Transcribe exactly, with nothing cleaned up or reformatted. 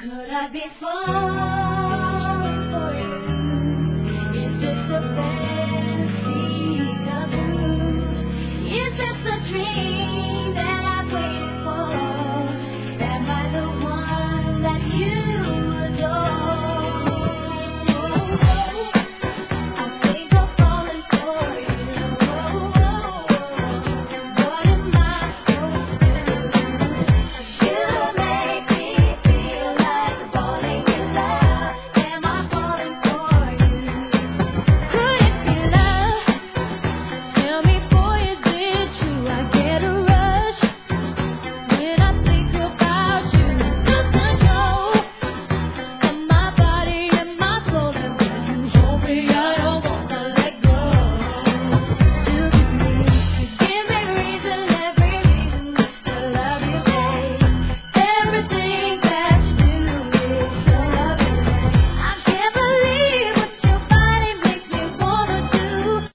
Could I be falling for you? Is this a fantasy of you? Is this a dream?